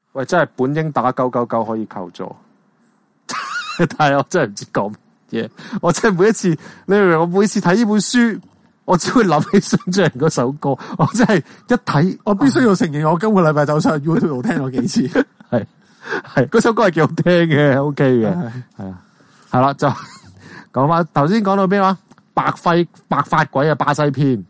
喂，真係本應打999可以求助，但係我真係唔知講乜嘢。我真係每一次，你明唔明？我每次睇呢本書，我只會諗起孫張人嗰首歌。我真係一睇， 我必須要承認，我今個禮拜走上 YouTube 度聽咗幾次。 係嗰首歌係幾好聽嘅 ，OK 嘅，係啊，係啦，就講翻頭先講到邊話？白髮鬼啊，巴西篇。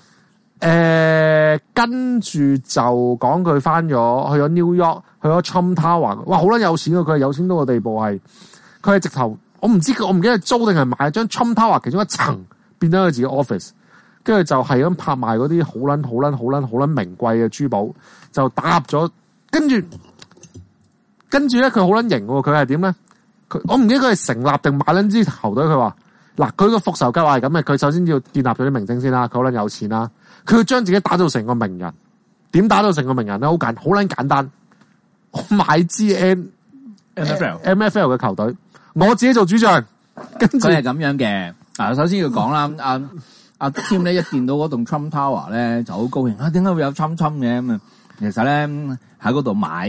跟住就講佢翻咗去咗 New York， 去咗 Trump Tower。哇，好撚有錢啊！佢係有錢到個地步係，佢係直頭，我唔記得租定係買張 Trump Tower 其中一層變咗佢自己 office， 跟住就係咁拍賣嗰啲好撚名貴嘅珠寶，就打入咗，跟住咧佢好撚型喎，佢係點咧？我唔記得佢係成立定買撚支球隊，佢話嗱，佢個復仇計劃係咁嘅，佢首先要建立咗啲明星先啦，佢好撚有錢啦。佢要將自己打造成個名人，點打造成個名人咧？好撚簡單，我買支 MFL 嘅球隊，我自己做主將。跟住佢係咁樣嘅。嗱，首先要講啦，阿 Tim 咧一見到嗰棟 Trump Tower 咧就好高興啊！點解會有 Trump 嘅咁啊？其實咧喺嗰度買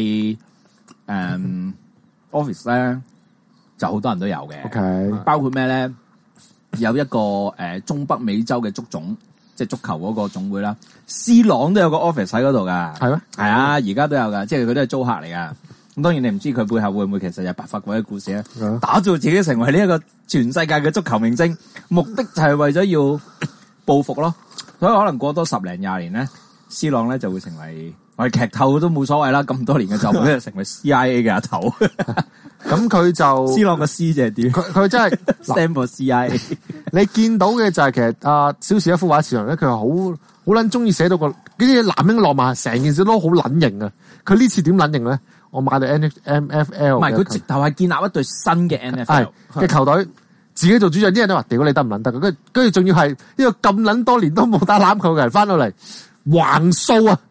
office 咧就好多人都有嘅。 Okay. 包括咩咧？有一個中北美洲嘅足總。即係足球嗰個總會啦，C 朗都有個 office 喺嗰度噶， 係咩？ 係啊，而家都有噶，即係佢都係租客嚟噶。咁當然你唔知佢背後會唔會其實有白髮鬼嘅故事咧？打造自己成為呢一個全世界嘅足球明星，目的就係為咗要報復咯。所以可能過多10零20年咧 ，C 朗咧就會成為我哋劇透都冇所謂啦。咁多年嘅就會成為 CIA 嘅阿頭。 咁佢就 C 朗個 C 就係點？ 佢真係 stand for CIA。 你見到嘅就係其實小時一幅畫市場咧，佢好撚中意寫到個呢啲男人浪漫，成件事都好撚型啊！佢呢次點撚型咧？我買到 NFL， 唔係佢直頭係建立一隊新嘅 NFL 嘅球隊，自己做主將。啲人都話：屌你得唔撚得？跟住仲要係呢個咁撚多年都冇打籃球嘅人翻到嚟橫掃啊！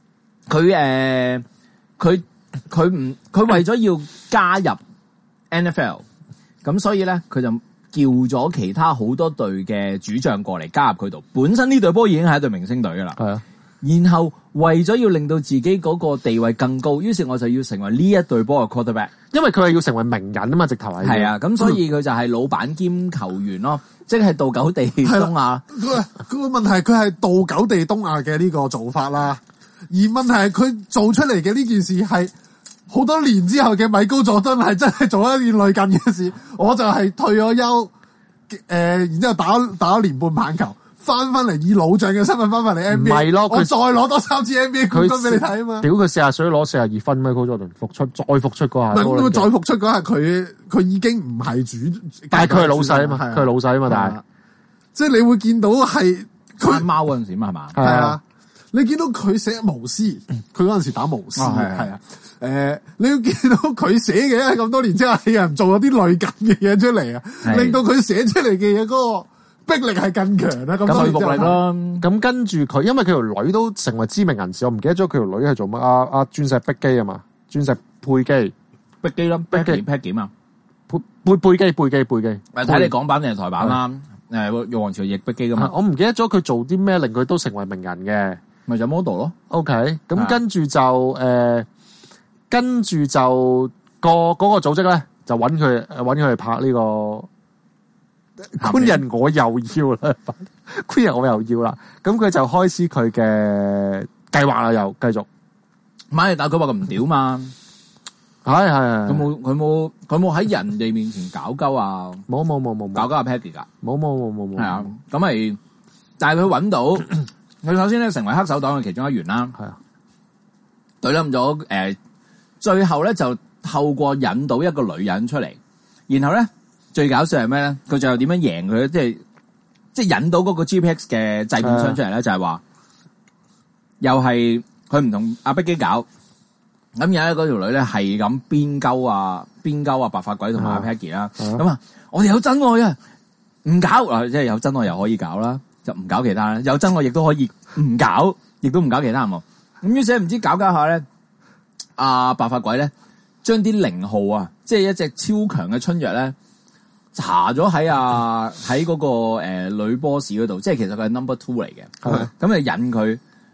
佢為咗要加入 NFL， 咁所以咧佢就叫咗其他好多隊嘅主將過嚟加入佢度。本身呢隊波已經係一隊明星隊噶啦，係啊。然後為咗要令到自己嗰個地位更高，於是我就要成為呢一隊波嘅 quarterback， 因為佢係要成為名人啊嘛，直頭係。 係啊，咁所以佢就係老闆兼球員咯，即係道狗地東亞。 嗰個問題係佢係道狗地東亞嘅呢個做法啦，而問題係佢做出嚟嘅呢件事係好多年之後嘅米高佐敦係真係做一件類近嘅事。我就係退咗休，然之後打咗年半棒球。翻嚟以老將嘅身份翻嚟 NBA， 唔係咯，我再攞多3次 NBA 冠軍俾你睇啊嘛！屌佢40歲攞42分咩？Michael Jordan復出再復出嗰下，唔係再復出嗰下，佢已經唔係主， 但係佢係老細啊嘛，佢係老細啊嘛，但係即係你會見到係佢貓嗰陣時嘛係嘛？ 係啊，你見到佢寫巫師，佢嗰陣時打巫師係啊。你要見到佢寫嘅咁多年之後，有人做咗啲類近嘅嘢出嚟啊，令到佢寫出嚟嘅嘢嗰個逼力係更強啦，咁說服力咯。咁跟住佢，因為佢條女都成為知名人士，我唔記得咗佢條女係做乜。阿鑽石碧基啊嘛，鑽石佩基碧基啦，碧基 Peggy 啊， 貝基。 睇你港版定係台版啦。玉皇朝亦碧基噶嘛。 我唔記得咗佢做啲咩令佢都成為名人嘅， 咪就 model 咯。 OK， 咁跟住就嗰個組織咧，就揾佢去拍呢個。官人我又要啦，官人我又要啦，咁佢就開始佢嘅計劃啦，又繼續。 唔係，但係佢話佢唔屌嘛， 係佢冇喺人哋面前搞鳩啊， 冇搞鳩阿 Peggy 噶， 冇， 係啊，咁咪，但係佢揾到，佢首先咧成為黑手黨嘅其中一員啦，係啊，對冧咗最後咧就透過引到一個女人出嚟，然後咧。最搞笑係咩咧？佢最後點樣贏佢？即係引到嗰個 GPX 嘅製片商出嚟咧，就係話又係佢唔同阿碧基搞，咁有咧嗰條女咧係咁邊鳩啊白髮鬼同埋阿 Peggy 啦，咁啊我哋有真愛啊，唔搞啊，即係有真愛又可以搞啦，就唔搞其他啦，有真愛亦都可以唔搞，亦都唔搞其他人喎。咁於是唔知搞下咧，阿白髮鬼咧將啲0號啊，即係一隻超強嘅春藥咧。查咗喺嗰個女 boss 嗰度，即係其實佢係 number 2嚟嘅，咁就引佢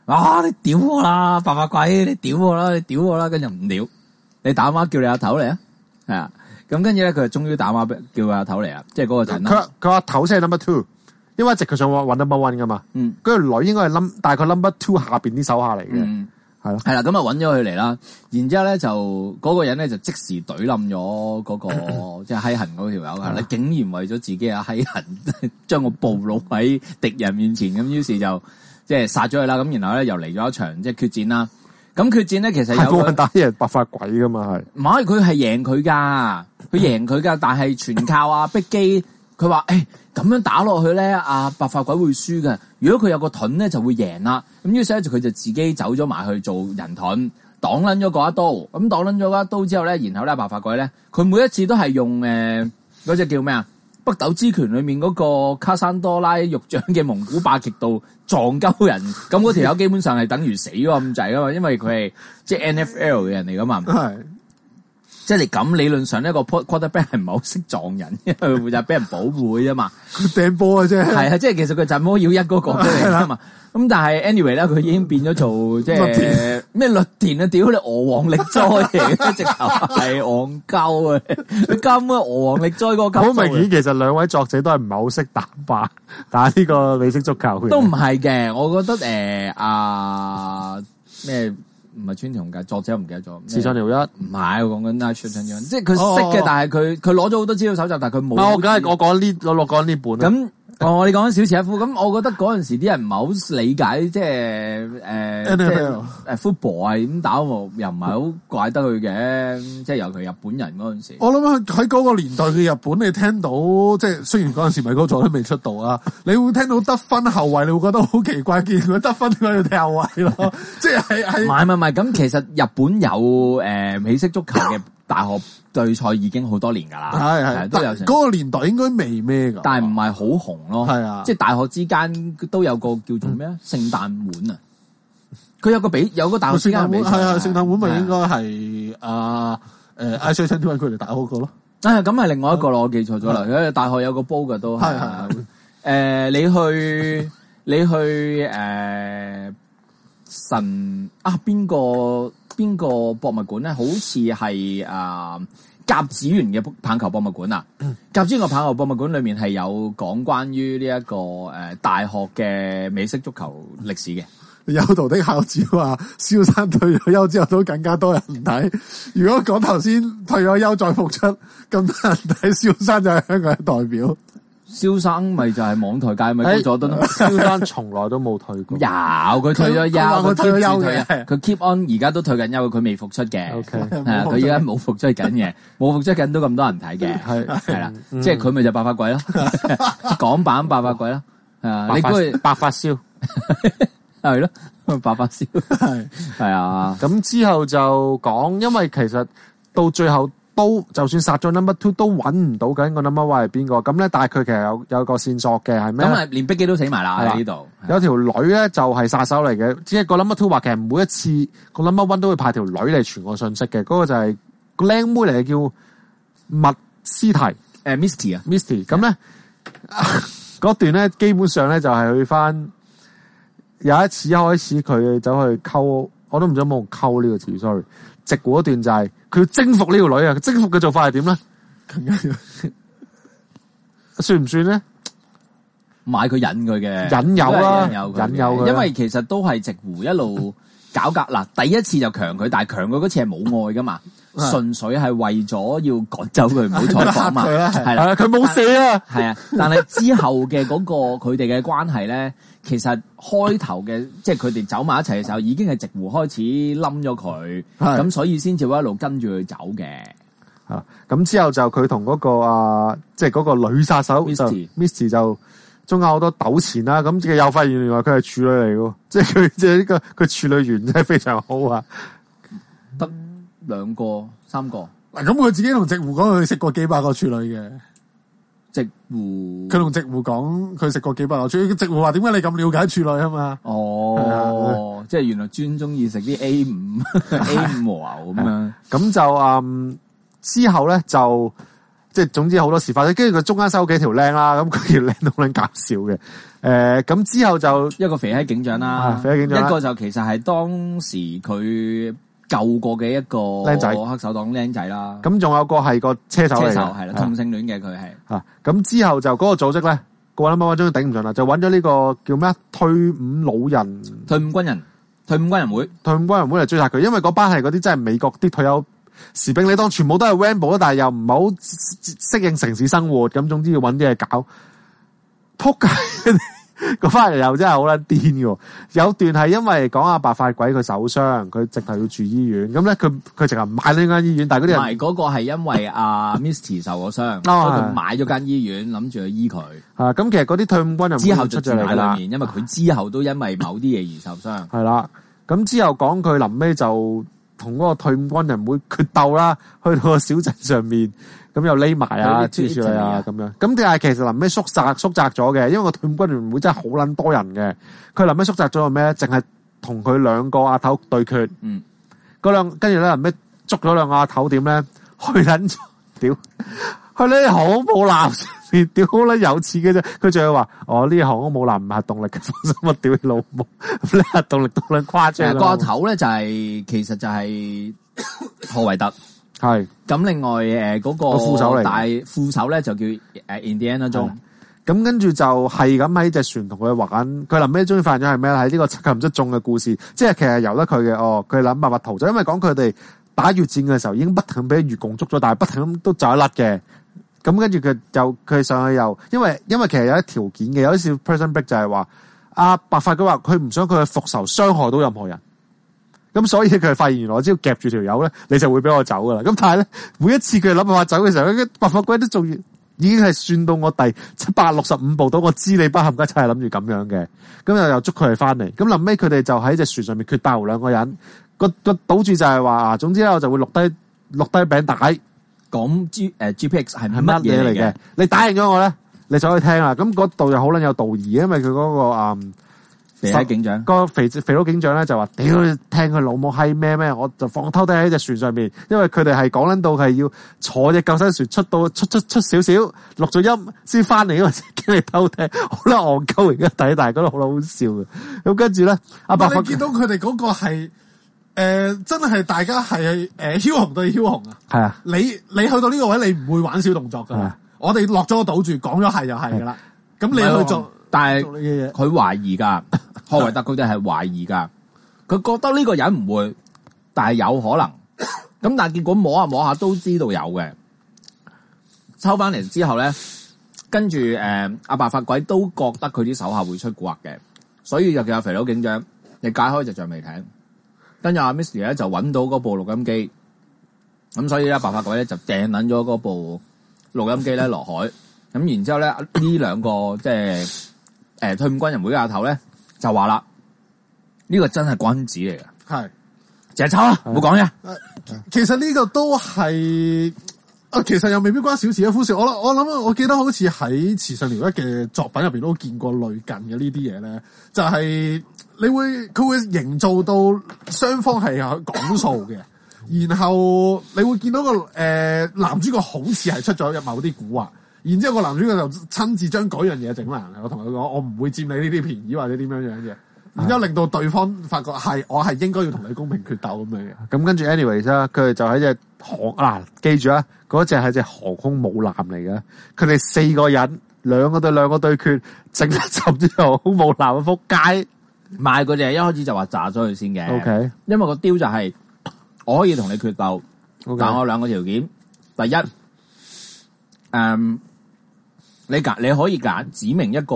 你屌我啦，白髮鬼，你屌我啦，你屌我啦，跟住唔屌，你打電話叫你阿頭嚟啊，係啊，咁跟住咧佢就終於打電話叫佢阿頭嚟啦，即係嗰個陣啦。 佢阿頭先係 number two，因為一直佢想揾 number one 噶嘛，嗰個女應該係大概 number two 下邊啲手下嚟嘅，係咯， 係啦，咁啊揾咗佢嚟啦，然之後咧就嗰個人咧就即時懟冧咗嗰個即係閪痕嗰條友啊！你竟然為咗自己啊閪痕，將我暴露喺敵人面前，咁於是就即係殺咗佢啦。咁然後咧又嚟咗一場即係決戰啦。咁決戰咧其實有冇人打啲人白髮鬼噶嘛，係唔係佢係贏佢噶，佢贏佢噶，但係全靠阿碧基。佢話咁樣打落去咧，阿白髮鬼會輸嘅。如果佢有個盾咧，就會贏啦。咁於是咧，佢就自己走咗埋去做人盾，擋撚咗嗰一刀。咁擋撚咗嗰一刀之後咧，然後咧白髮鬼咧，佢每一次都係用嗰隻叫咩啊？北斗之拳裏面嗰個卡山多拉肉醬嘅蒙古霸極度撞鳩人。咁嗰條友基本上係等於死咗咁滯噶嘛，因為佢係即係 NFL 嘅人嚟噶嘛。係。即係你咁理論上呢個 quarterback 係唔係好識撞人，因為佢就係俾人保護啫嘛。 佢掟波嘅啫。係啊，即係其實佢就係魔妖一嗰個嚟啦嘛。咁但係 anyway 咧，佢已經變咗做即係咩綠田啊！屌你俄王力災嚟嘅，直頭係戇鳩啊！佢根本俄王力災嗰個級數。 好明顯，其實兩位作者都係唔係好識打呢個美式足球。 都唔係嘅，我覺得咩？唔係川田雄介，作者唔記得咗。 時尚條一唔係，我講緊拉出親樣，即係佢識嘅，但係佢攞咗好多資料搜集，但係佢冇。 我梗係我講呢本啦。 咁你講緊小池一夫，咁我覺得嗰陣時啲人唔係好理解，即係football 係點打，又唔係好怪得佢嘅，即係尤其日本人嗰陣時。 我諗喺嗰個年代嘅日本，你聽到即係雖然嗰陣時米高佐都未出道啊，你會聽到得分後衛，你會覺得好奇怪，見佢得分點解要踢後衛咯？即係唔係，咁其實日本有美式足球嘅大學對賽已經好多年㗎啦，係都有。 嗰個年代應該未咩㗎， 但係唔係好紅咯。 係啊， 即係大學之間都有個叫做咩啊？聖誕碗啊！佢有個大學之間比賽， 係啊，聖誕碗咪應該係I Say 21佢哋打嗰個咯。 咁係另外一個咯，我記錯咗啦。佢大學有個煲㗎都係。你去神啊邊個博物館咧？好似係甲子園嘅棒球博物館啊！甲子園嘅棒球博物館裏面係有講關於呢一個大學嘅美式足球歷史嘅。 有道的校長話，蕭生退咗休之後都更加多人睇。如果講頭先退咗休再復出，咁多人睇，蕭生就係香港嘅代表。 蕭生咪就係網台界咪高佐敦咯。 蕭生從來都冇退過。 佢退咗休， 佢退咗休嘅， 佢 keep on 而家都退緊休，佢未復出嘅。 OK， 佢而家冇復出緊嘅，冇復出緊都咁多人睇嘅，係啦，即係佢咪就白髮鬼咯，港版白髮鬼咯，你估白髮燒係咯，白髮燒係啊。 咁之後就講，因為其實到最後。就算殺咗 number two 都揾唔到緊個 number one 係邊個咁咧，但係佢其實有個線索嘅係咩？ 咁連碧基都死埋啦喺呢度。 有條女咧就係殺手嚟嘅，只係個 number two 話其實每一次個 number one 都會派條女嚟傳個信息嘅，嗰個就係個靚妹嚟嘅，叫密斯提 Misty 啊 Misty。咁咧嗰段咧基本上咧就係去翻有一次一開始佢走去溝，我都唔知有冇溝呢個詞 ，sorry。直嗰段就係佢要征服呢條女啊！征服嘅做法係點咧？算唔算咧？ 買佢引佢嘅引誘啦，引誘佢。 因為其實都係直胡一路搞格嗱，第一次就強佢，但係強佢嗰次係冇愛噶嘛，純粹係為咗要趕走佢，唔好採訪嘛。係啦， 佢冇射啊。 係啊，但係之後嘅嗰個佢哋嘅關係咧，其實開頭嘅即係佢哋走埋一齊嘅時候，已經係直胡開始冧咗佢，咁所以先至會一路跟住佢走嘅。 咁之後就佢同嗰個即係嗰個女殺手 Misty 就中間好多糾纏啦。咁又發現原來佢係處女嚟嘅，即係佢即係呢個處女緣真係非常好啊！ 得2個3個嗱，咁佢自己同直胡講佢食過幾百個處女嘅。 直胡佢同直胡講佢食過幾百個處女，直胡話點解你咁了解處女啊嘛？ 哦，即係原來專中意食啲 A5 和牛咁樣。 咁就之後咧就即係總之好多事發生，跟住佢中間收幾條靚啦，咁佢條靚都好撚搞笑嘅。咁之後就一個肥閪警長啦， 肥閪警長啦， 一個就其實係當時佢救過嘅一個僆仔黑手黨僆仔啦。 咁仲有個係個車手嚟嘅， 係啦，同性戀嘅佢係。 嚇咁之後就嗰個組織咧，個撚乜終於頂唔順啦，就揾咗呢個叫咩退伍老人、 退伍軍人會嚟追殺佢，因為嗰班係嗰啲真係美國啲退休士兵，你當全部都係 Rambo， 但係又唔係好適應城市生活，咁總之要揾啲嘢搞。仆街！嗰班人又真係好撚癲嘅，有段係因為講阿白髮鬼佢受傷，佢直頭要住醫院，咁咧佢直頭買呢間醫院，但係嗰啲人唔係嗰個係因為阿 Misty 受咗傷，所以佢買咗間醫院，諗住去醫佢。 咁其實嗰啲退伍軍人之後就出咗嚟啦， 因為佢之後都因為某啲嘢而受傷。 係啦，咁之後講佢臨尾就同嗰個退伍軍人會決鬥啦，去到個小鎮上面。咁又匿埋啊，黐住佢啊，咁樣。咁但係其實臨尾縮窄咗嘅，因為個退伍軍人會真係好撚多人嘅。佢臨尾縮窄咗個咩咧？淨係同佢兩個阿頭對決。跟住咧臨尾捉咗兩個阿頭點咧？去撚咗，屌！去呢航空母艦上面，屌好撚有錢嘅啫。佢仲要話：呢航空母艦唔係核動力嘅，放心啊！屌你老母，你核動力都撚誇張。 個阿頭咧其實就係何維特。 係咁，另外嗰個副手嚟， 大副手咧就叫Indiana Jones。 咁跟住就係咁喺隻船同佢玩，佢臨尾終於發現咗係咩咧？係呢個七擒七縱嘅故事，即係其實由得佢嘅。佢諗辦法逃走，因為講佢哋打越戰嘅時候已經不停俾越共捉咗，但係不停咁都走得甩嘅。咁跟住佢上去又因為其實有啲條件嘅，有啲似 Prison Break 就係話阿白髮佢話佢唔想佢去復仇傷害到任何人。咁所以佢發現原來只要夾住條友咧，你就會俾我走噶啦。咁但係咧，每一次佢諗辦法走嘅時候，白髮鬼都仲已經係算到我第765步到，我知你不冚家鏟係諗住咁樣嘅。咁又捉佢哋翻嚟。咁臨尾佢哋就喺隻船上面決鬥兩個人。個賭注就係話，總之咧我就會錄低餅帶，講 GPX 係乜嘢嚟嘅。 你打贏咗我咧，你就可以聽啦。咁嗰度又好撚有道義，因為佢嗰個肥佬警長， 個肥佬警長咧就話：屌，聽佢老母閪咩？我就放偷低喺隻船上面，因為佢哋係講緊到係要坐隻救生船出少少，錄咗音先翻嚟，因為驚你偷聽，好啦戇鳩而家睇，但係覺得好好笑嘅。咁跟住咧，阿白髮見到佢哋嗰個係真係大家係梟雄對梟雄啊！係啊，你去到呢個位，你唔會玩小動作噶。我哋落咗個賭注，講咗係就係噶啦。咁你去做， 但係佢懷疑噶。何維特佢哋係懷疑噶，佢覺得呢個人唔會，但係有可能。咁但係結果摸下都知道有嘅。抽翻嚟之後咧，跟住阿白髮鬼都覺得佢啲手下會出蠱惑嘅，所以就叫阿肥佬警長你解開隻橡皮艇。跟住阿 Misty 咧就揾到嗰部錄音機，咁所以咧白髮鬼咧就掟撚咗嗰部錄音機咧落海。咁然之後咧呢兩個即係退伍軍人會嘅阿頭咧。就話啦，呢個真係君子嚟嘅，係淨係抽啦，唔好講嘢。 其實呢個都係，其實又未必關小事一夫事。我諗，我記得好似喺慈上遼一嘅作品入邊都見過類近嘅呢啲嘢咧，就係佢會營造到雙方係講數嘅，然後你會見到個男主角好似係出咗某啲蠱惑。然之後個男主角就親自將嗰樣嘢整爛，我同佢講，我唔會佔你呢啲便宜或者點樣樣嘅。然之後令到對方發覺我係應該要同你公平決鬥咁樣嘅。咁跟住 anyways 啦，佢哋就喺隻記住啊，嗰隻係隻航空母艦嚟嘅。佢哋4個人兩個對決，整一沉住航空母艦嘅撲街。 唔係佢哋一開始就話炸咗佢先嘅。 OK， 因為個雕就係我可以同你決鬥，但我兩個條件，第一，你可以揀指明一個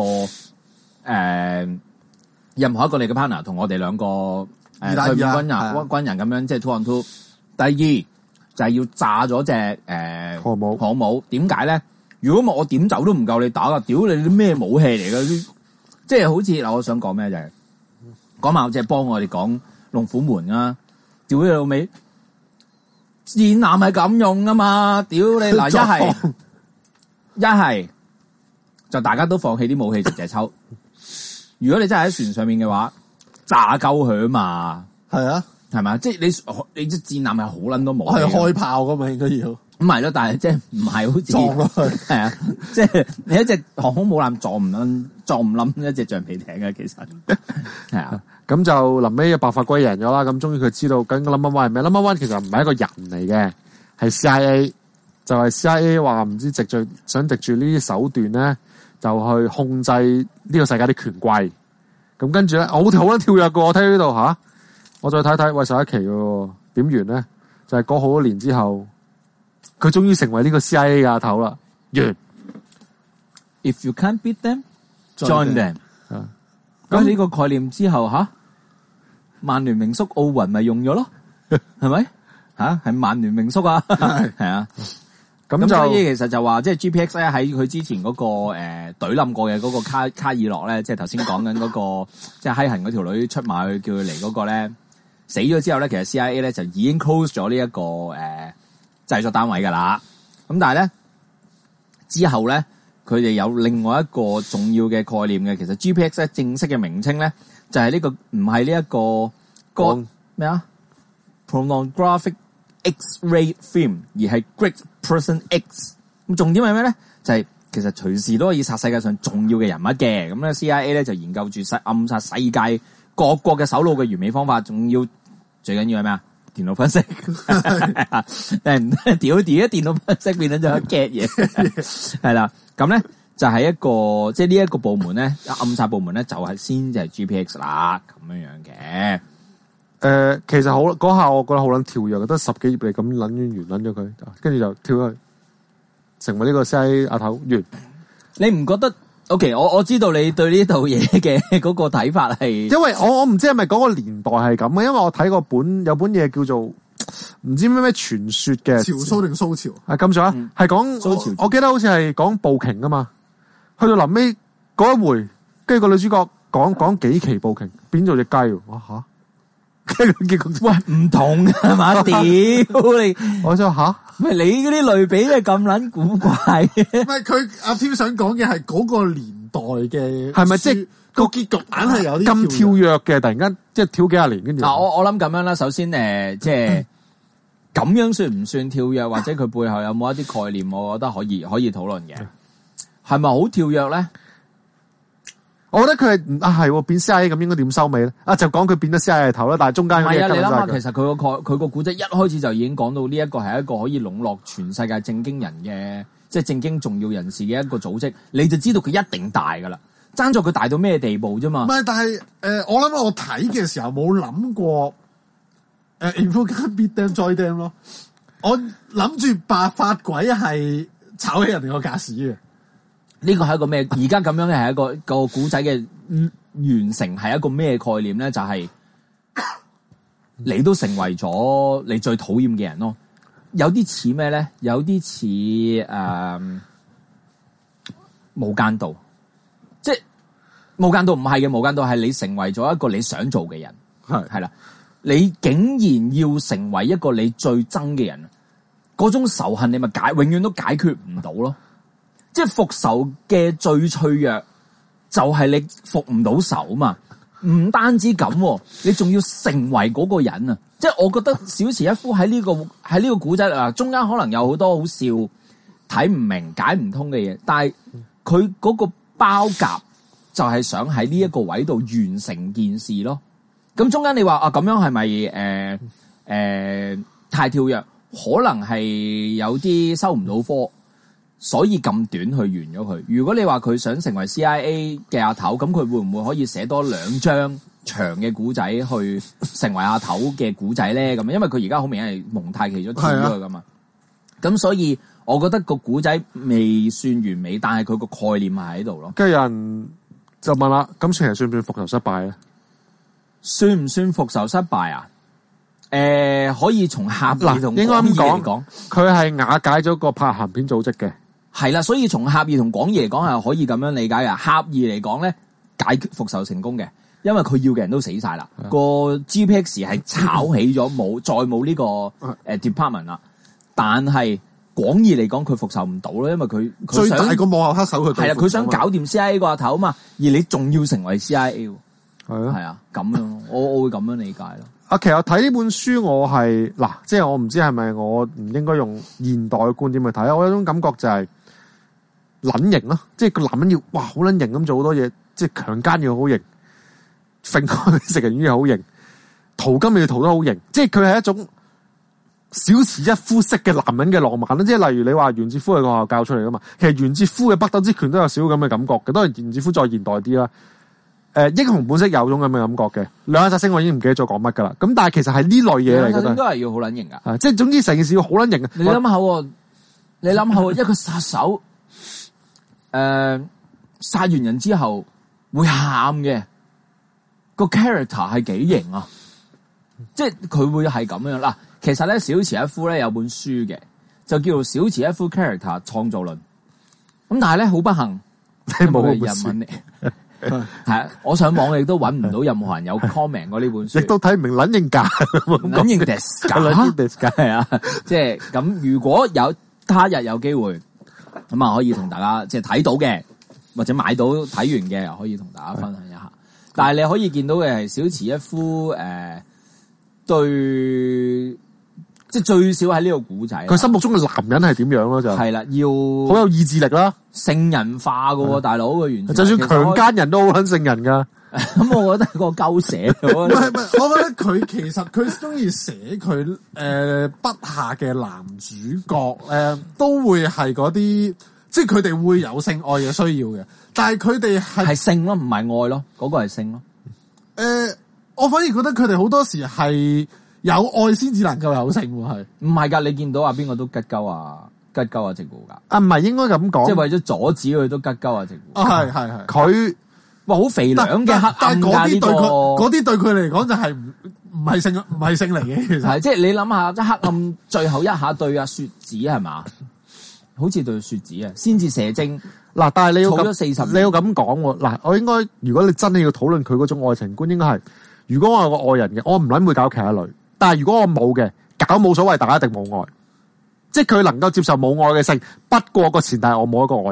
任何一個你嘅 partner 同我哋兩個退伍軍人咁樣，即係 2 on 2。第二就係要炸咗隻航母。點解咧？如果我點走都唔夠你打噶，屌你啲咩武器嚟噶？即係好似嗱，我想講咩就係講埋即係幫我哋講龍虎門啊！屌你老味，戰艦係咁用噶嘛？屌你嗱，一係。就大家都放棄啲武器，直接抽。如果你真係喺船上面嘅話，炸鳩佢啊嘛。係啊，係嘛？即係你隻戰艦係好撚多武器，係開炮噶嘛，應該要。 咁係咯，但係即係唔係好似撞落去係啊，即係你一隻航空母艦撞唔冧一隻橡皮艇嘅，其實係啊。 咁就臨尾白髮龜贏咗啦。咁終於佢知道緊個 number one 係咩？number one 其實唔係一個人嚟嘅，係 CIA，就係 CIA 話唔知想藉住呢啲手段咧，就去控制呢個世界啲權貴。咁跟住咧，好跳躍嘅，我睇呢度吓，我再睇睇，喂11期嘅，點完咧？就係過好多年之後，佢終於成為呢個 CIA 嘅阿頭啦。完。 If you can't beat them, join them。咁呢個概念之後吓，曼聯名宿奧雲咪用咗咯，係咪？吓係曼聯名宿啊，係啊。咁所以其實就話即係 GPX 咧喺佢之前嗰個懟冧過嘅嗰個卡爾諾咧，即係頭先講緊嗰個即係閪痕嗰條女出賣去叫佢嚟嗰個咧死咗之後咧，其實 CIA 咧就已經 close 咗呢一個製作單位噶啦。咁但係咧之後咧佢哋有另外一個重要嘅概念嘅，其實 GPX 咧正式嘅名稱咧就係呢個唔係呢一個個咩啊 pornographic X-ray film， 而係 Great Person X。咁重點係咩咧？就係其實隨時都可以殺世界上重要嘅人物嘅。咁咧 CIA 咧就研究住暗殺世界各國嘅首腦嘅完美方法，仲要最緊要係咩啊？電腦分析，屌電腦分析變咗就 get 嘢，係啦。咁咧就係一個即係呢一個部門咧，暗殺部門咧就係先至係 GPX 啦，咁樣樣嘅。 其實好嗰下，我覺得好撚跳躍，得10幾頁嚟咁撚完咗佢，跟住就跳去成為呢個 CIA 阿頭完。 你唔覺得 ？OK， 我知道你對呢套嘢嘅嗰個睇法係， 因為我唔知係咪嗰個年代係咁嘅，因為我睇過有本嘢叫做唔知咩傳說嘅潮蘇定蘇潮係咁上下，係講蘇潮我記得好似係講捕鯨噶嘛，去到臨尾嗰一回，跟住個女主角講幾期捕鯨變咗隻雞喎，哇吓！ 喂，唔同㗎嘛？屌你！ 我就吓， 喂，你嗰啲類比係咁撚古怪嘅。 唔係佢阿添想講嘅係嗰個年代嘅， 係咪即係個結局硬係有啲咁跳躍嘅？突然間即係跳幾廿年，跟住嗱，我諗咁樣啦。首先即係咁樣算唔算跳躍，或者佢背後有冇一啲概念？我覺得可以討論嘅。係咪好跳躍咧？ 我覺得佢係變 CIA 咁，應該點收尾咧？就講佢變咗 CIA 頭啦，但係中間嗰啲係啊，你諗下，其實佢個古仔一開始就已經講到呢一個係一個可以籠絡全世界正經人嘅，即係正經重要人士嘅一個組織，你就知道佢一定大噶啦。爭咗佢大到咩地步啫嘛？ 唔係，但係我諗我睇嘅時候冇諗過If you can't beat them, join them 咯。我諗住白髮鬼係炒起人哋個架屎嘅。 呢個係一個咩？而家咁樣嘅係一個古仔嘅完成係一個咩概念咧？就係、你都成為咗你最討厭嘅人咯。有啲似咩咧？有啲似無間道，即係無間道唔係嘅，無間道係你成為咗一個你想做嘅人，係啦。你竟然要成為一個你最憎嘅人，嗰種仇恨你咪永遠都解決唔到咯。即係復仇嘅最脆弱，就係你復唔到仇嘛。唔單止咁，你仲要成為嗰個人啊！即係我覺得小池一夫喺呢個古仔啊，中間可能有好多好笑、睇唔明、解唔通嘅嘢，但係佢嗰個包夾就係想喺呢一個位度完成件事咯。咁中間你話咁樣係咪太跳躍？可能係有啲收唔到科。所以咁短去完咗佢。如果你話佢想成為 CIA 嘅阿頭，咁佢會唔會可以寫多2張長嘅古仔去成為阿頭嘅古仔咧？咁因為佢而家好明顯係蒙太奇咗跳咗噶嘛。咁所以我覺得個古仔未算完美，但係佢個概念係喺度咯。 跟住有人就問啦，咁其實算唔算復仇失敗咧？ 算唔算復仇失敗啊？可以從狹義同廣義嚟講， 佢係瓦解咗個拍鹹片組織嘅。 係啦，所以從狹義同廣義嚟講係可以咁樣理解嘅。狹義嚟講咧，解決復仇成功嘅，因為佢要嘅人都死晒啦。個 GPX 係炒起咗，再冇呢個department 啦。但係廣義嚟講，佢復仇唔到咯，因為佢最大個幕後黑手佢係啦，佢想搞掂 CIA 個阿頭嘛，而你仲要成為 CIA，係啊，咁樣我會咁樣理解咯。 其實我睇呢本書我係嗱，即係我唔知係咪我唔應該用現代嘅觀點去睇，我有種感覺就係撚型咯，即係個男人要哇好撚型咁做好多嘢，即係強姦要好型，揈開食人魚又好型，淘金要淘得好型，即係佢係一種小池一夫式嘅男人嘅浪漫啦。即係例如你話袁哲夫係個學校教出嚟噶嘛，其實袁哲夫嘅北斗之拳都有少少咁嘅感覺嘅，當然袁哲夫再現代啲啦。英雄本色有種咁嘅感覺嘅，兩眼殺星我已經唔記得咗講乜噶啦。咁但係其實係呢類嘢嚟嘅， 應該係要好撚型噶。 即係總之成件事要好撚型啊！ 你諗下喎，你諗下喎，一個殺手，殺完人之後會喊嘅個 character 係幾型啊！即係佢會係咁樣嗱。其實咧，小池一夫咧有本書嘅，就叫做《小池一夫 character 創造論》。咁但係咧好不幸， 你冇日文嚟。係啊，我上網亦都揾唔到任何人有 comment 過呢本書， 亦都睇唔明撚型假， 撚型 des 假係啊，即係咁。如果有他日有機會咁啊，可以同大家即係睇到嘅，或者買到睇完嘅，又可以同大家分享一下。但係你可以見到嘅係小池一夫對。即係最少喺呢個古仔， 佢心目中嘅男人係點樣咯？就係啦，要好有意志力啦， 聖人化噶喎，大佬嘅完全。 就算強姦人都好撚聖人噶。 咁我覺得係個鳩寫。 唔係，我覺得佢其實佢中意寫佢筆下嘅男主角都會係嗰啲，即係佢哋會有性愛嘅需要嘅，但係佢哋係性咯，唔係愛咯，嗰個係性咯。 我反而覺得佢哋好多時係。有愛先至能夠有性喎，係唔係㗎？你見到邊個都吉鳩啊直胡㗎？ 啊，唔係應該咁講， 即係為咗阻止佢都吉鳩啊直胡。 係佢哇好肥良嘅黑暗㗎呢個， 嗰啲對佢嚟講就係唔係性嚟嘅，其實係即係你諗下，即係黑暗最後一下對阿雪子係嘛？好似對雪子啊，先至射精嗱。但係你要儲咗40， 你要咁講喎嗱。我應該如果你真係要討論佢嗰種愛情觀，應該係如果我有個愛人嘅，我唔撚會搞其他女。但係如果我冇嘅，搞冇所謂，大家一定冇愛，即係佢能夠接受冇愛嘅性。不過個前提係我冇一個愛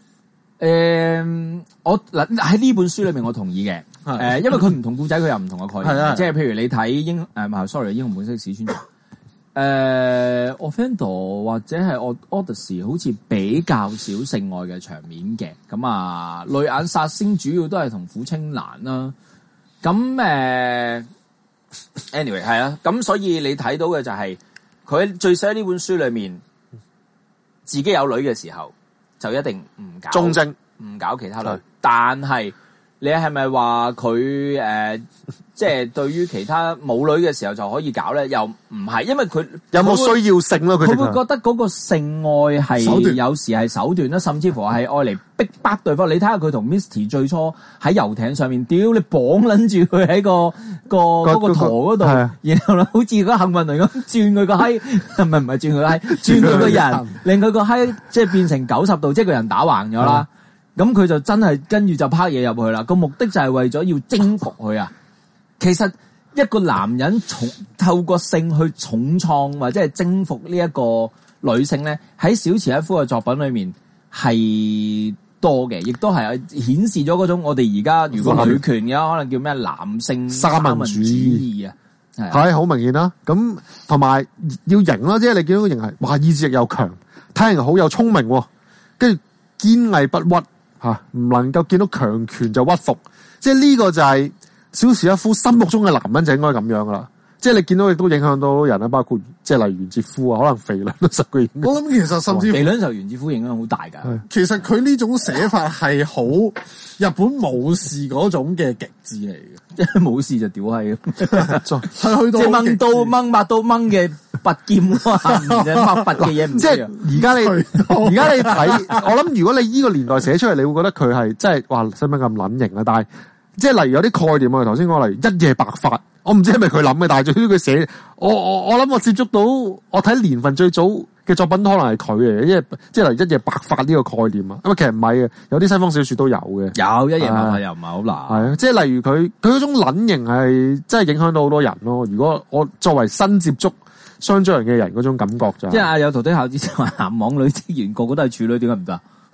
人。 我嗱喺呢本書裏面我同意嘅，因為佢唔同故仔，佢有唔同嘅概念。即係譬如你睇英雄本色史村長，Offender 或者係 Odyssey 好似比較少性愛嘅場面嘅。咁啊，淚眼殺星主要都係同苦青蘭啦。咁anyway 係啊，咁所以你睇到嘅就係佢最寫呢本書裏面，自己有女嘅時候就一定唔搞忠貞， 唔搞其他女。但係你係咪話佢即係對於其他冇女嘅時候就可以搞咧？又唔係，因為佢有冇需要性咯？ 佢會覺得嗰個性愛係有時係手段啦，甚至乎係愛嚟逼迫對方。你睇下佢同 Misty 最初喺遊艇上面，屌你綁撚住佢喺個舵嗰度，然後咧好似個幸運輪咁轉佢個閪，唔係轉佢個閪，轉佢個人，令佢個閪即係變成90度，即係個人打橫咗啦。咁佢就真係跟住就拋嘢入去啦。個目的就係為咗要征服佢啊！其實一個男人透過性去重創或者係征服呢一個女性咧，喺小池一夫嘅作品裏面係多嘅，亦都係顯示咗嗰種我哋而家如果女權嘅可能叫咩男性三民主義啊， 係好明顯啦。咁同埋要型啦，即係你見到個型係哇意志力又強，睇人好有聰明，跟住堅毅不屈吓，唔能夠見到強權就屈服，即係呢個就係小池一夫心目中嘅男人就應該咁樣噶啦。即係你見到亦都影響到人啦，包括即係例如袁哲夫啊，可能肥良都受佢影響。 我諗其實甚至肥良受袁哲夫影響好大噶。 其實佢呢種寫法係好日本武士嗰種嘅極致嚟嘅， 即係武士就屌閪咯， 係去到即係掹刀掹把刀掹嘅拔劍啊，掹拔嘅嘢唔即係而家你睇，我諗如果你呢個年代寫出嚟，你會覺得佢係即係哇使乜咁撚型啊？但係即係例如有啲概念啊，頭先講例如一夜白髮。我唔知係咪佢諗嘅，但係最終佢寫，我諗我接觸到，我睇年份最早嘅作品都可能係佢嚟嘅，因為即係例如一夜白髮呢個概念啊，因為其實唔係嘅，有啲西方小說都有嘅。 有一夜白髮又唔係好難。 係啊，即係例如佢嗰種撚型係真係影響到好多人咯。如果我作為新接觸雙張人嘅人嗰種感覺就， 即係有徒弟孝子話男網女職員個個都係處女，點解唔得？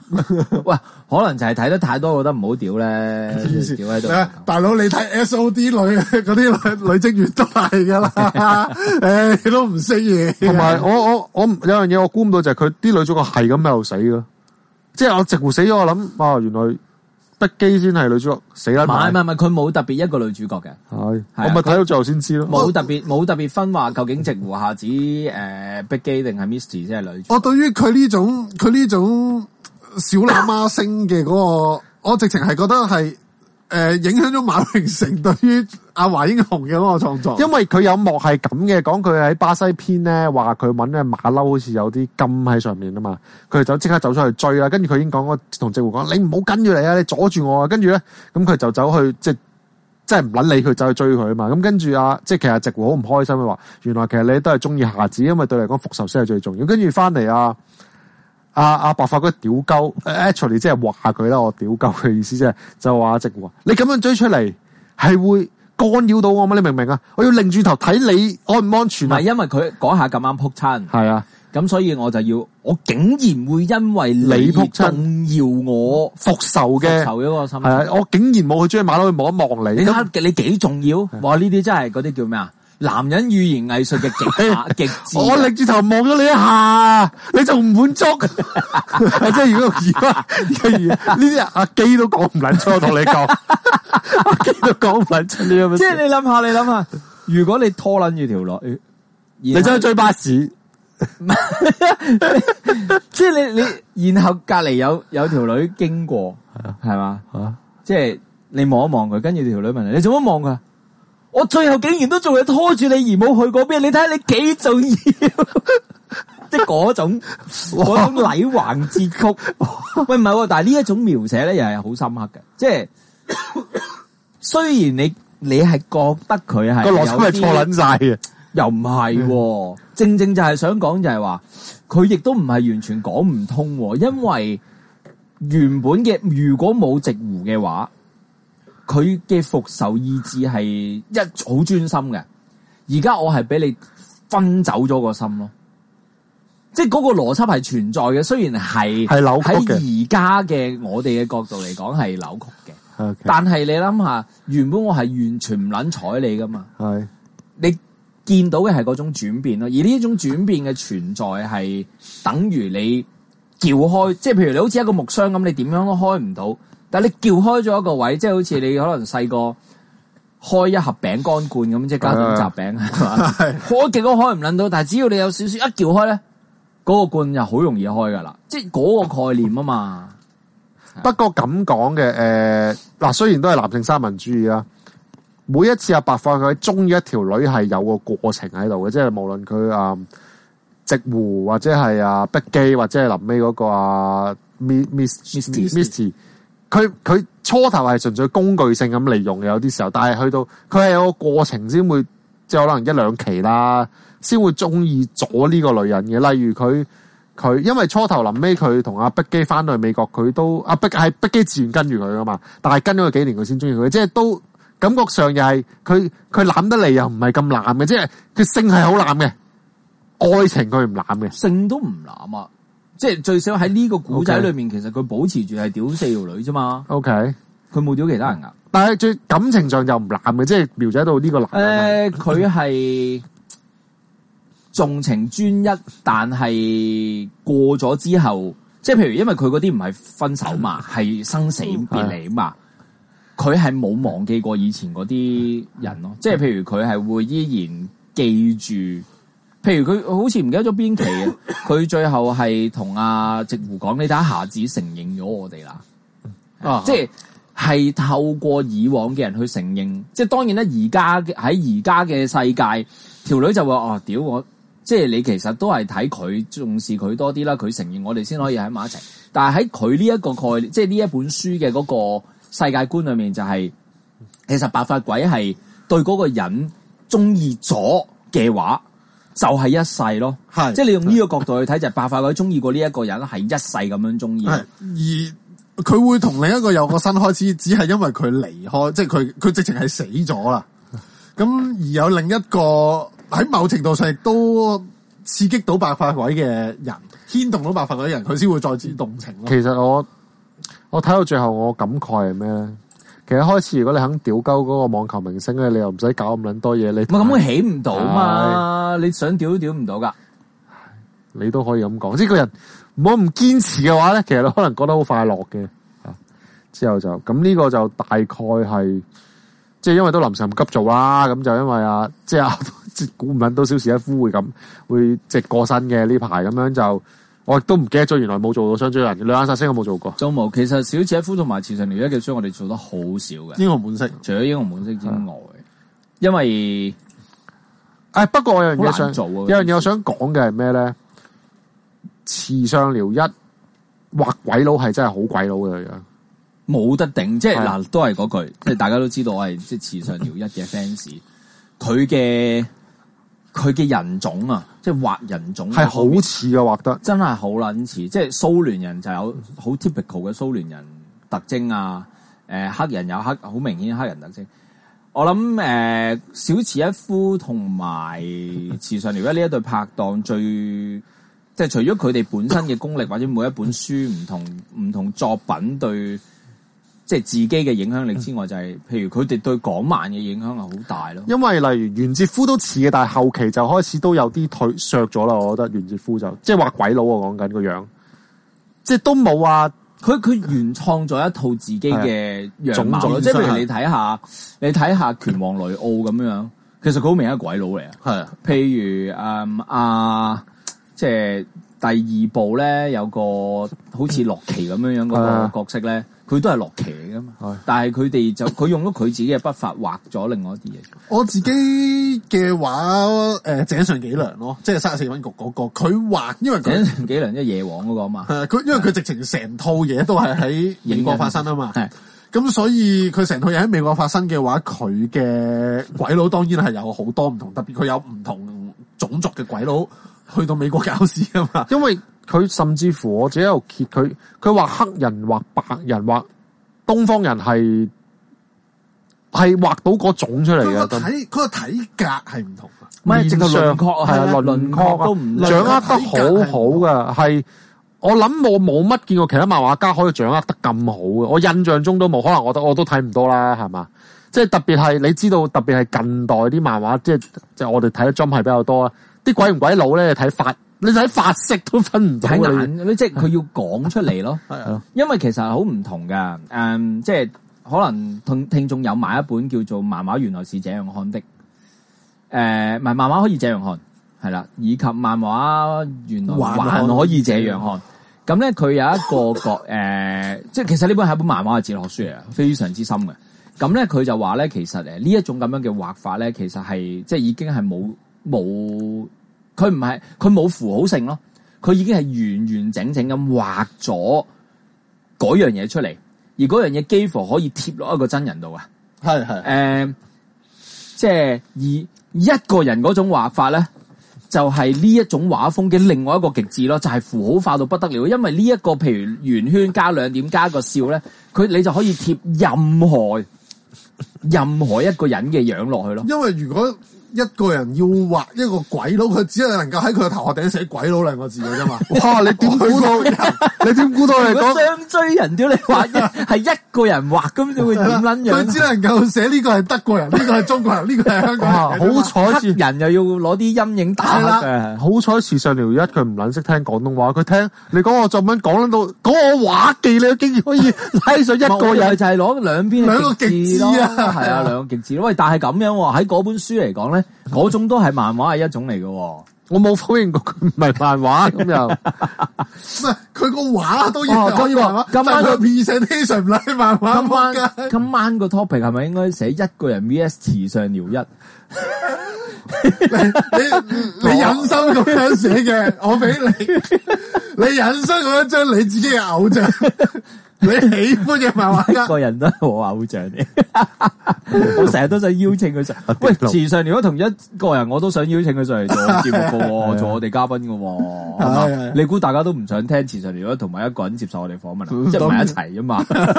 喂，可能就係睇得太多，覺得唔好屌咧，屌喺度。 大佬你睇 SOD 女嗰啲女職員都係噶啦，你都唔識嘢。 同埋我有樣嘢我估唔到就係佢啲女主角係咁喺度死咯，即係我直湖死咗，我諗原來碧姬先係女主角死啦。唔係， 佢冇特別一個女主角嘅。 係，我咪睇到最後先知咯。 冇特別分話究竟直湖夏子碧姬定係 Misty 先係女主角。 我對於佢呢種小喇媽星嘅嗰個，我直情係覺得係影響咗馬榮成對於阿華英雄嘅嗰個創作。 因為佢有幕係咁嘅，講佢喺巴西篇咧，話佢搵嘅馬騮好似有啲金喺上面啊嘛，佢就即刻走出去追啦。跟住佢已經講同直湖講，你唔好跟住嚟啊，你阻住我啊。跟住咧，咁佢就走去即係唔捻理佢，走去追佢啊嘛。咁跟住即係其實直湖好唔開心嘅話，原來其實你都係中意夏子，因為對你嚟講復仇先係最重要。跟住翻嚟阿白髮嗰屌鳩 actually 即係話佢啦，我屌鳩嘅意思即係就話直湖，你咁樣追出嚟係會干擾到我嗎？你明唔明啊？我要擰轉頭睇你安唔安全啊？ 唔係因為佢嗰下咁啱撲親， 係啊， 咁所以我就要，我竟然會因為你撲親動搖我復仇嘅嗰個心， 係啊，我竟然冇去追馬騮去望一望你， 你睇你幾重要？哇！呢啲真係嗰啲叫咩啊？男人語言藝術嘅極致。 我擰住頭望咗你一下，你仲唔滿足？即係如果呢啲阿基都講唔撚出，我同你講，阿基都講唔撚出呢樣。 即係你諗下，如果你拖撚住條女， 你走去追巴士， 即係你然後隔籬有條女經過，係嘛？即係你望一望佢，跟住條女問你做乜望佢？我最後竟然都仲係拖住你而冇去嗰邊，你睇下你幾重要，即係嗰種禮橫節曲。喂，唔係，但係呢一種描寫咧，又係好深刻嘅。即係雖然你係覺得佢係個邏輯係錯撚晒嘅，又唔係，正正就係想講就係話，佢亦都唔係完全講唔通，因為原本嘅如果冇直湖嘅話。佢嘅復仇意志係好專心嘅，而家我係俾你分走咗個心咯，即係嗰個邏輯係存在嘅，雖然係扭曲嘅， 喺而家嘅我哋嘅角度嚟講係扭曲嘅， okay. 但係你諗下，原本我係完全唔撚睬你噶嘛， 係你見到嘅係嗰種轉變咯，而呢一種轉變嘅存在係等於你撬開，即係譬如你好似一個木箱咁，你點樣都開唔到。但係你撬開咗一個位，即係好似你可能細個開一盒餅乾罐咁，即係加種雜餅係嘛？開極都開唔撚到，但係只要你有少少一撬開咧，嗰個罐就好容易開噶啦，即係嗰個概念啊嘛。 不過咁講嘅嗱，雖然都係男性三民主義啦，每一次阿白髮佢中意一條女係有個過程喺度嘅，即係無論佢直湖或者係碧姬或者係臨尾嗰個Misty。佢初頭係純粹工具性咁利用嘅，有啲時候，但係去到佢係有個過程先會，即係可能一兩期啦，先會中意咗呢個女人嘅。例如佢因為初頭臨尾佢同阿碧姬翻到去美國，佢都係碧姬自願跟住佢噶嘛，但係跟咗佢幾年佢先中意佢，即係都感覺上又係佢攬得嚟又唔係咁攬嘅，即係佢性係好攬嘅，愛情佢唔攬嘅， 性都唔攬啊。即係最少喺呢個古仔裏面，其實佢保持住係屌4條女啫嘛。 OK， 佢冇屌其他人噶。 但係最感情上就唔攬嘅，即係描寫到呢個男人。 佢係重情專一，但係過咗之後，即係譬如因為佢嗰啲唔係分手嘛，係生死別離嘛，佢係冇忘記過以前嗰啲人咯。即係譬如佢係會依然記住。譬如佢好似唔記得咗邊期嘅，佢最後係同阿直湖講：你睇下夏子承認咗我哋啦，即係透過以往嘅人去承認。即係當然咧，而家喺而家嘅世界，條女就話：屌我，即係你其實都係睇佢重視佢多啲啦，佢承認我哋先可以喺埋一齊。但係喺佢呢一個概念，即係呢一本書嘅嗰個世界觀裏面，就係其實白髮鬼係對嗰個人中意咗嘅話。就係一世咯，係即係你用呢個角度去睇，就係白髮鬼中意過呢一個人係一世咁樣中意。 而佢會同另一個有個新開始，只係因為佢離開，即係佢直情係死咗啦。咁而有另一個喺某程度上亦都刺激到白髮鬼嘅人，牽動到白髮鬼嘅人，佢先會再次動情咯。 其實我睇到最後，我感慨係咩咧？其實開始如果你肯屌鳩嗰個網球明星咧，你又唔使搞咁撚多嘢，你咁佢起唔到嘛？你想屌都屌唔到噶。 你都可以咁講，即係個人唔好唔堅持嘅話咧，其實你可能覺得好快樂嘅。之後就咁呢個就大概係，即係因為都臨時唔急做啦，咁就因為即係估唔撚到小池一夫會即係過身嘅呢排咁樣就，我亦都唔記得咗原來冇做到雙追人，兩眼殺星我冇做過。 都冇，其實小池一夫同埋池上遼一嘅書我哋做得好少嘅。 英雄本色， 除咗英雄本色之外，因為不過我有樣嘢做我想講嘅係咩咧？池上遼一畫鬼佬係真係好鬼佬嘅樣。 冇得頂，即係嗱，都係嗰句，即係大家都知道我係即係池上遼一嘅 fans，佢嘅人種啊，即係畫人種係好似嘅畫得， 真係好撚似，即係蘇聯人就有好 typical 嘅蘇聯人特徵啊，黑人有好明顯黑人特徵。我諗小池一夫同埋池上遼一呢一對拍檔即係除咗佢哋本身嘅功力或者每一本書唔同作品對。即係自己嘅影響力之外，就係譬如佢哋對港漫嘅影響係好大咯。因為例如原哲夫都似嘅，但係後期就開始都有啲削咗啦。我覺得原哲夫就即係畫鬼佬我講緊個樣，即係都冇話佢原創咗一套自己嘅樣貌咯。即係譬如你睇下拳王雷奧咁樣，其實佢好明顯係鬼佬嚟啊。係啊，譬如即係第二部咧有個好似洛奇咁樣嗰個角色咧。佢都係洛奇嚟噶嘛，但係佢用咗佢自己嘅筆法畫咗另外一啲嘢。 我自己嘅話，井上紀良咯，即係34分局嗰個，佢畫，因為井上紀良即係夜王嗰個啊嘛。 因為佢直情成套嘢都係喺美國發生啊嘛。咁所以佢成套嘢喺美國發生嘅話，佢嘅鬼佬當然係有好多唔同，特別佢有唔同種族嘅鬼佬去到美國搞事啊嘛。 因為佢甚至乎我自己喺度揭佢畫黑人、畫白人、畫東方人係畫到嗰種出嚟嘅。 佢個體格係唔同啊， 唔係，直頭輪廓係輪廓都唔掌握得好好噶。係我諗我冇乜見過其他漫畫家可以掌握得咁好嘅。我印象中都冇，可能我都睇唔多啦，係嘛？即係特別係你知道，特別係近代啲漫畫，即係我哋睇得 Jump 係比較多啊。啲鬼唔鬼佬咧，你睇髮色都分唔到， 睇眼，即係佢要講出嚟咯。係啊，因為其實好唔同噶。即係可能聽眾有買一本叫做《漫畫原來是這樣看的》。唔係漫畫可以這樣看，係啦，以及漫畫原來還可以這樣看。咁咧，佢有一個即係其實呢本係一本漫畫嘅哲學書嚟，非常之深嘅。咁咧，佢就話咧，其實呢一種咁樣嘅畫法咧，其實係即係已經係冇。佢冇符號性咯，佢已經係完完整整咁畫咗嗰樣嘢出嚟，而嗰樣嘢幾乎可以貼落一個真人度啊。係即係以一個人嗰種畫法咧，就係呢一種畫風嘅另外一個極致咯，就係符號化到不得了。因為呢一個譬如圓圈加兩點加個笑咧，你就可以貼任何一個人嘅樣落去咯。 因為如果一個人要畫一個鬼佬，佢只係能夠喺佢個頭殼頂寫鬼佬兩個字嘅啫嘛。 哇！你點估到？你點估到嚟講雙追人屌你畫係一個人畫咁，就會點撚樣？ 佢只能夠寫呢個係德國人，呢個係中國人，呢個係香港人。 好彩黑人又要攞啲陰影打嘅。 好彩池上遼一佢唔撚識聽廣東話，佢聽你講我作文講到講我畫技，你都竟然可以拉上一個人， 就係攞兩個極致咯。係啊，兩個極致咯。喂，但係咁樣喎，喺嗰本書嚟講咧。嗰種都係漫畫係一種嚟嘅， 我冇否認過佢唔係漫畫咁又， 唔係佢個畫都要可以漫畫， 今晚個 presentation 唔係漫畫。 今晚個 topic 係咪應該寫一個人 VS 池上遼一？ 你忍心咁樣寫嘅，我俾你忍心咁樣將你自己嘅偶像。你喜歡嘅漫畫家， 個人都係我偶像嚟，我成日都想邀請佢上。喂，池上遼一同一個人，我都想邀請佢上嚟做節目嘅，做我哋嘉賓嘅，係嘛？你估大家都唔想聽池上遼一同埋一個人接受我哋訪問啊？即係埋一齊啫嘛？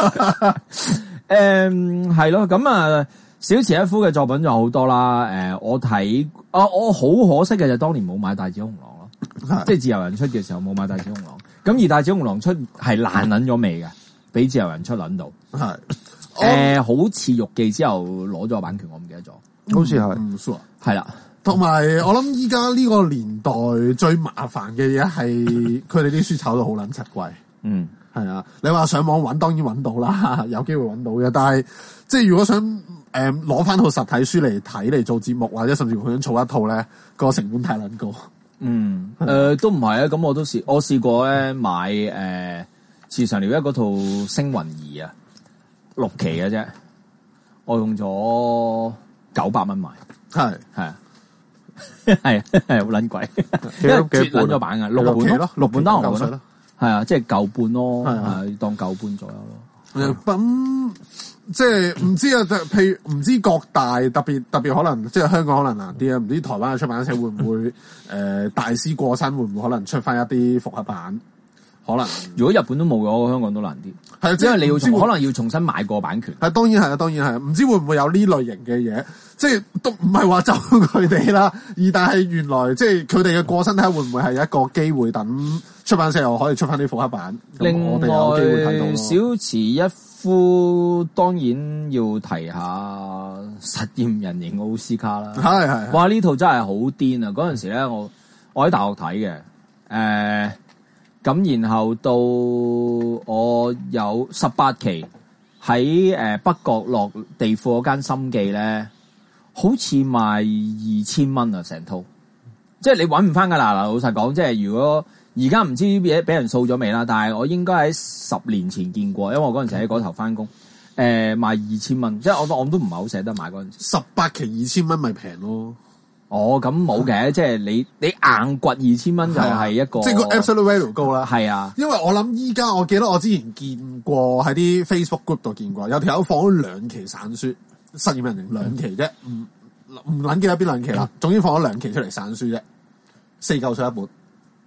係咯，咁啊，小池一夫嘅作品就好多啦。我睇我好可惜嘅就當年冇買大紫紅狼咯。 即係自由人出嘅時候冇買大小紅狼，咁而大小紅狼出係爛撚咗未嘅，俾自由人出撚到。 係好似玉記之後攞咗版權，我唔記得咗， 好似係唔 sure。 係啦。 同埋我諗依家呢個年代最麻煩嘅嘢係佢哋啲書炒到好撚柒貴。 嗯， 係啊，你話上網揾當然揾到啦，有機會揾到嘅。但係即係如果想攞翻套實體書嚟睇嚟做節目，或者甚至乎想儲一套咧，個成本太撚高。 嗯，都唔係啊。咁我試過咧買慈常遼一嗰套星雲兒啊，6期嘅啫，我用咗900蚊買， 係啊，係好撚貴，因為絕撚咗版嘅6本咯，6本單行本咯，係啊，即係舊半咯，係當舊半左右咯。 咁即係唔知啊，譬如唔知各大特別可能即係香港可能難啲啊，唔知台灣嘅出版社會唔會大師過身會唔會可能出翻一啲複合版？可能如果日本都冇嘅，香港都難啲。 係， 因為你要可能要重新買過版權。 係當然係啊，當然係。唔知會唔會有呢類型嘅嘢？即係都唔係話咒佢哋啦，但係原來即係佢哋嘅過身，睇下會唔會係一個機會，等出版社又可以出翻啲複刻版。 另外， 我哋有機會睇到咯。 小池一夫當然要提下實驗人形奧斯卡啦。 係。 哇！呢套真係好癲啊！嗰陣時咧，我喺大學睇嘅，咁然後到我有18期喺北角落地庫嗰間心記咧，好似賣2000蚊啊成套，即係你揾唔翻噶啦。嗱，老實講，即係如果而家唔知俾人掃咗未啦，但係我應該喺10年前見過，因為我嗰陣時喺嗰頭翻工，賣2000蚊，即係我都唔係好捨得買嗰陣時。 18期2000蚊咪平咯。 哦，咁冇嘅，即係你硬掘2000蚊就係一個， 即係個 absolute value 高啦。 係啊， 因為我諗依家我記得我之前見過喺啲 Facebook group 度見過，有條友放咗2期散書，實驗人形2期啫，唔撚記得邊2期啦。總之放咗2期出嚟散書啫，4嚿水一本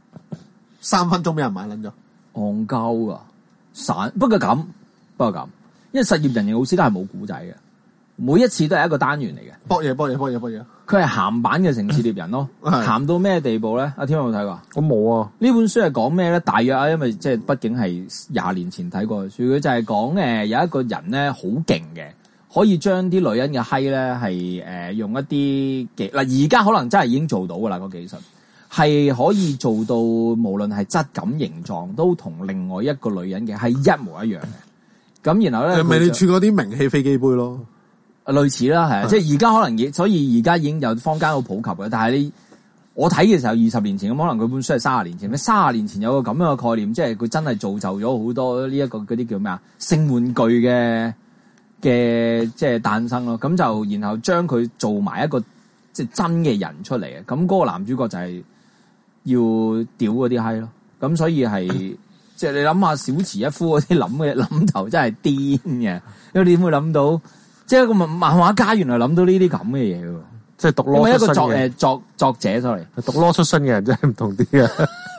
，3分鐘俾人買撚咗，戇鳩啊！不過咁，因為實驗人形奧斯卡係冇古仔嘅。每一次都係一個單元嚟嘅， 搏嘢。 佢係鹹版嘅城市獵人咯，鹹到咩地步咧？阿天有冇睇過？ 我冇啊。 呢本書係講咩咧？大約啊，因為即係畢竟係20年前睇過嘅書，佢就係講有一個人咧好勁嘅，可以將啲女人嘅閪咧係用一啲技嗱，而家可能真係已經做到噶啦，個技術係可以做到，無論係質感、形狀都同另外一個女人嘅係一模一樣嘅。咁然後咧， 咪你處嗰啲名氣飛機杯咯。 類似啦，係啊，即係而家可能所以而家已經有坊間好普及嘅。但係我睇嘅時候20年前咁，可能佢本書係30年前。30年前有個咁樣嘅概念，即係佢真係造就咗好多呢一個嗰啲叫咩啊性玩具嘅即係誕生咯。咁就然後將佢做埋一個即係真嘅人出嚟嘅。咁嗰個男主角就係要屌嗰啲閪咯。咁所以係即係你諗下小池一夫嗰啲諗頭真係癲嘅，因為你點會諗到？即係一個漫畫家，原來諗到呢啲咁嘅嘢喎， 即係讀 law 一個出身嘅作者 sorry， 讀 law 出身嘅人真係唔同啲嘅，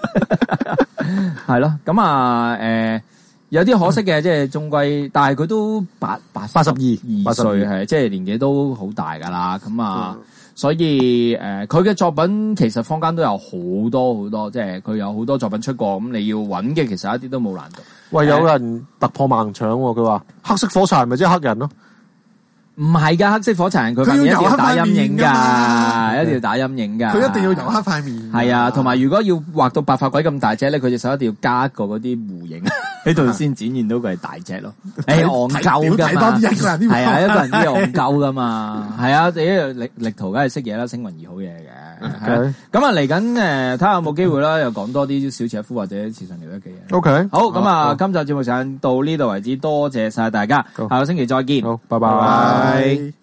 係咯。咁啊，有啲可惜嘅，即係終歸，但係佢都82歲，係即係年紀都好大噶啦。咁啊，所以佢嘅作品其實坊間都有好多，即係佢有好多作品出過。咁你要揾嘅，其實一啲都冇難度。 喂，有人突破盲腸喎，佢話黑色火柴咪即係黑人咯。 唔係噶，黑色火柴人佢一定要打陰影噶，一定要打陰影噶。 佢一定要油黑塊面。 係啊，同埋如果要畫到白髮鬼咁大隻咧，佢隻手一定要加一個嗰啲弧影喺度，先展現到佢係大隻咯。戇鳩噶嘛，係啊，一個人都有戇鳩噶嘛，係啊，你力圖梗係識嘢啦，星雲兒好嘢嘅。咁啊，嚟緊睇下有冇機會啦，又講多啲小池一夫或者慈常遼一嘅嘢。 OK， 好，咁啊，今集節目時間到呢度為止，多謝晒大家，下個星期再見。 好，拜拜。